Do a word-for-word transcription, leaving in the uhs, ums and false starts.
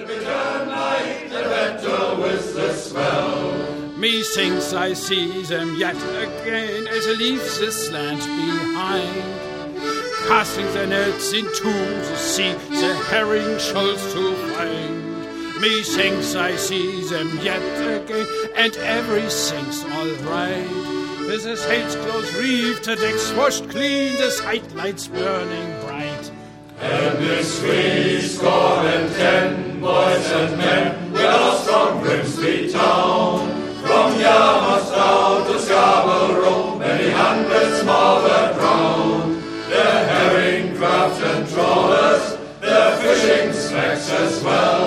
return like the better with the swell. Methinks I see them yet again as they leave this land behind, casting their nets into the sea, the herring shoals to find. Methinks I see them yet again, and everything's all right. With the sails close reefed, the decks washed clean, the sidelights burning bright. And this three score and ten boys and men we lost from Grimsby town. From Yarmouth down to Scarborough, many hundreds more were drowned. Their herring craft and trawlers, their fishing smacks as well.